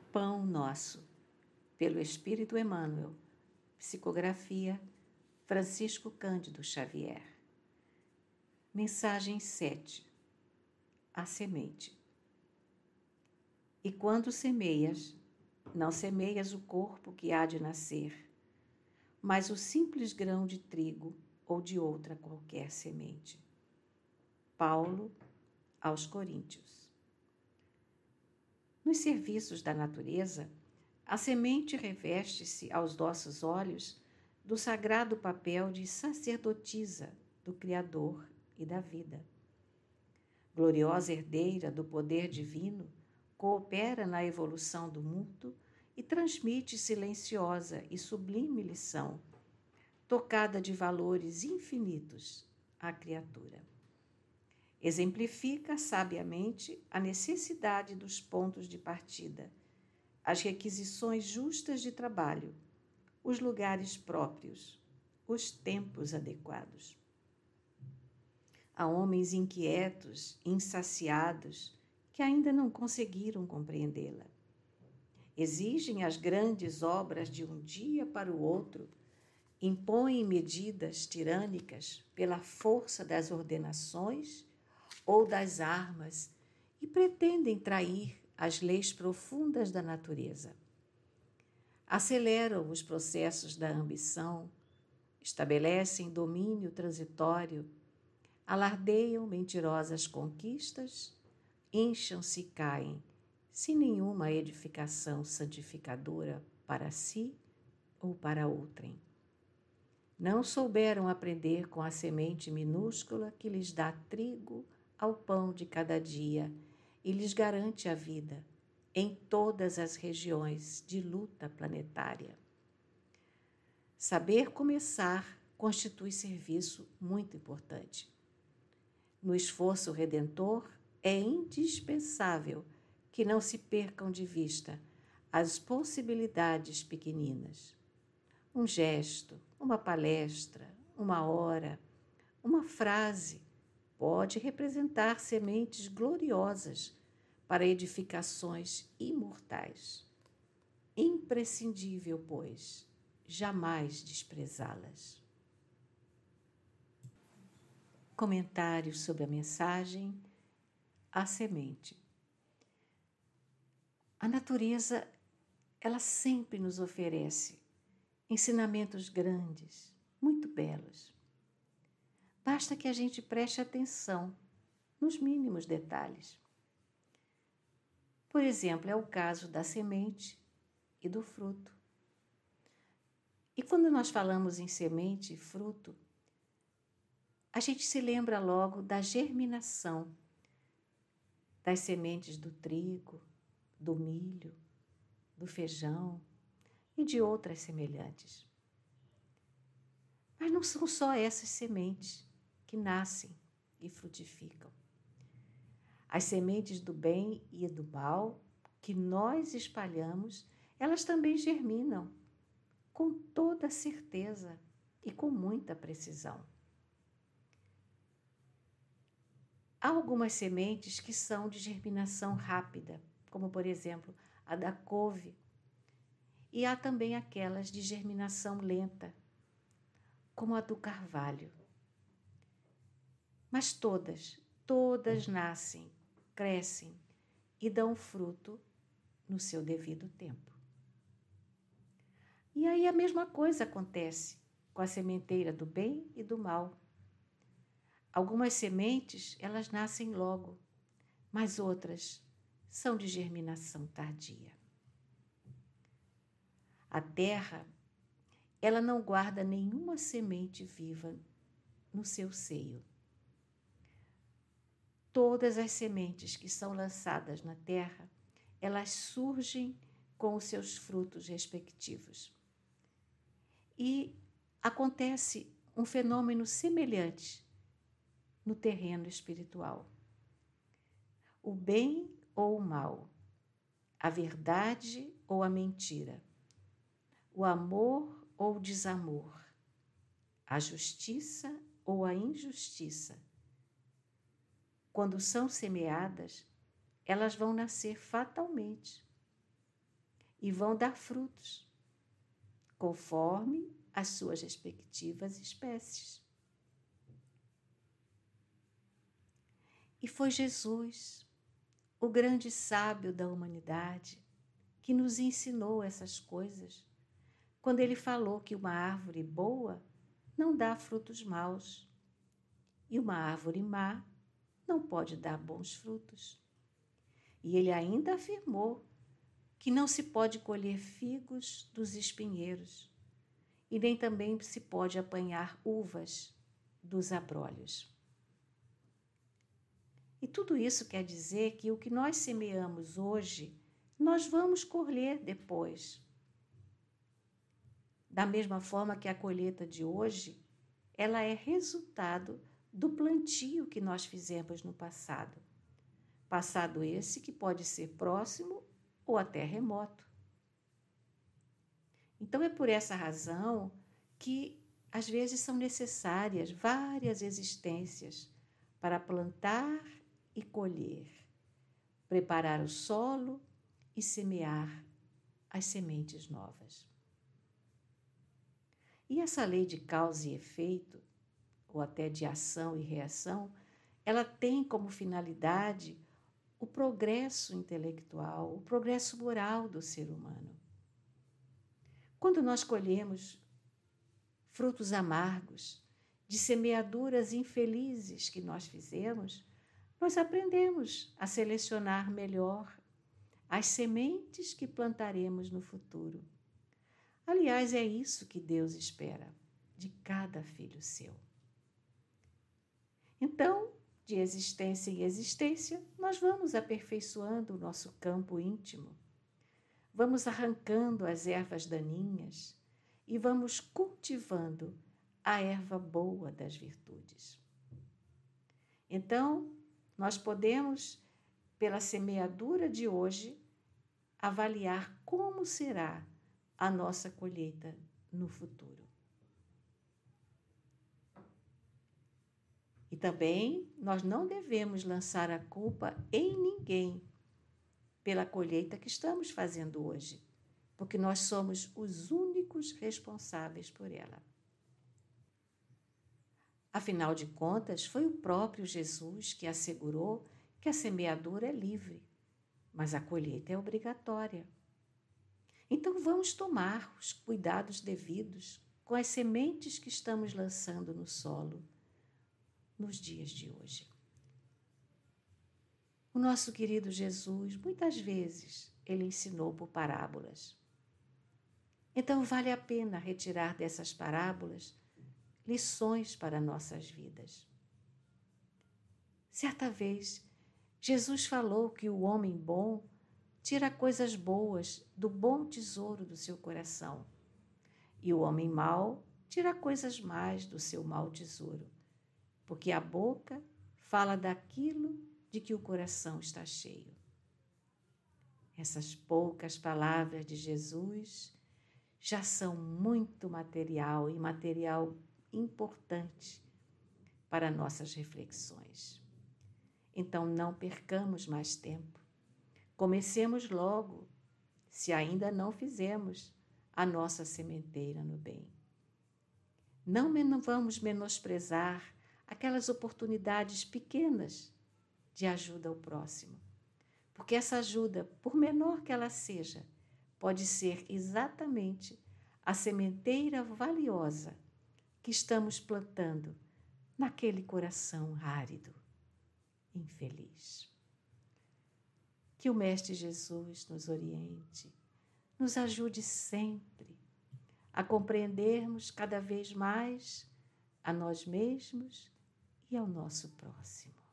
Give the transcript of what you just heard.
Pão Nosso, pelo Espírito Emmanuel, psicografia Francisco Cândido Xavier. Mensagem 7. A semente. E quando semeias, não semeias o corpo que há de nascer, mas o simples grão de trigo ou de outra qualquer semente. Paulo aos Coríntios. Nos serviços da natureza, a semente reveste-se aos nossos olhos do sagrado papel de sacerdotisa do Criador e da vida. Gloriosa herdeira do poder divino, coopera na evolução do mundo e transmite silenciosa e sublime lição, tocada de valores infinitos à criatura. Exemplifica sabiamente a necessidade dos pontos de partida, as requisições justas de trabalho, os lugares próprios, os tempos adequados. Há homens inquietos, insaciados, que ainda não conseguiram compreendê-la. Exigem as grandes obras de um dia para o outro, impõem medidas tirânicas pela força das ordenações ou das armas e pretendem trair as leis profundas da natureza. Aceleram os processos da ambição, estabelecem domínio transitório, alardeiam mentirosas conquistas, incham-se e caem, sem nenhuma edificação santificadora para si ou para outrem. Não souberam aprender com a semente minúscula que lhes dá trigo ao pão de cada dia e lhes garante a vida em todas as regiões de luta planetária. Saber começar constitui serviço muito importante. No esforço redentor, é indispensável que não se percam de vista as possibilidades pequeninas. Um gesto, uma palestra, uma hora, uma frase pode representar sementes gloriosas para edificações imortais. Imprescindível, pois, jamais desprezá-las. Comentários sobre a mensagem A Semente. A natureza, ela sempre nos oferece ensinamentos grandes, muito belos. Basta que a gente preste atenção nos mínimos detalhes. Por exemplo, é o caso da semente e do fruto. E quando nós falamos em semente e fruto, a gente se lembra logo da germinação das sementes do trigo, do milho, do feijão e de outras semelhantes. Mas não são só essas sementes que nascem e frutificam. As sementes do bem e do mal que nós espalhamos, elas também germinam com toda certeza e com muita precisão. Há algumas sementes que são de germinação rápida, como por exemplo a da couve, e há também aquelas de germinação lenta, como a do carvalho. Mas todas nascem, crescem e dão fruto no seu devido tempo. E aí a mesma coisa acontece com a sementeira do bem e do mal. Algumas sementes, elas nascem logo, mas outras são de germinação tardia. A terra, ela não guarda nenhuma semente viva no seu seio. Todas as sementes que são lançadas na terra, elas surgem com os seus frutos respectivos. E acontece um fenômeno semelhante no terreno espiritual. O bem ou o mal, a verdade ou a mentira, o amor ou o desamor, a justiça ou a injustiça. Quando são semeadas, elas vão nascer fatalmente. e vão dar frutos, conforme as suas respectivas espécies. E foi Jesus, o grande sábio da humanidade, que nos ensinou essas coisas, quando ele falou que uma árvore boa não dá frutos maus e uma árvore má não pode dar bons frutos. E ele ainda afirmou que não se pode colher figos dos espinheiros e nem também se pode apanhar uvas dos abrolhos. E tudo isso quer dizer que o que nós semeamos hoje, nós vamos colher depois. Da mesma forma que a colheita de hoje, ela é resultado do plantio que nós fizemos no passado. Passado esse que pode ser próximo ou até remoto. Então é por essa razão que às vezes são necessárias várias existências para plantar e colher, preparar o solo e semear as sementes novas. E essa lei de causa e efeito, ou até de ação e reação, ela tem como finalidade o progresso intelectual, o progresso moral do ser humano. Quando nós colhemos frutos amargos de semeaduras infelizes que nós fizemos, nós aprendemos a selecionar melhor as sementes que plantaremos no futuro. Aliás, é isso que Deus espera de cada filho seu. Então, de existência em existência, nós vamos aperfeiçoando o nosso campo íntimo, vamos arrancando as ervas daninhas e vamos cultivando a erva boa das virtudes. Então, nós podemos, pela semeadura de hoje, avaliar como será a nossa colheita no futuro. E também nós não devemos lançar a culpa em ninguém pela colheita que estamos fazendo hoje, porque nós somos os únicos responsáveis por ela. Afinal de contas, foi o próprio Jesus que assegurou que a semeadura é livre, mas a colheita é obrigatória. Então vamos tomar os cuidados devidos com as sementes que estamos lançando no solo nos dias de hoje. O nosso querido Jesus, muitas vezes, ele ensinou por parábolas. Então vale a pena retirar dessas parábolas lições para nossas vidas. Certa vez, Jesus falou que o homem bom tira coisas boas do bom tesouro do seu coração, e o homem mau tira coisas más do seu mau tesouro, porque a boca fala daquilo de que o coração está cheio. Essas poucas palavras de Jesus já são muito material e material importante para nossas reflexões. Então não percamos mais tempo. Comecemos logo, se ainda não fizemos, a nossa sementeira no bem. Não vamos menosprezar aquelas oportunidades pequenas de ajuda ao próximo, porque essa ajuda, por menor que ela seja, pode ser exatamente a sementeira valiosa que estamos plantando naquele coração árido, infeliz. Que o Mestre Jesus nos oriente, nos ajude sempre a compreendermos cada vez mais a nós mesmos e ao nosso próximo.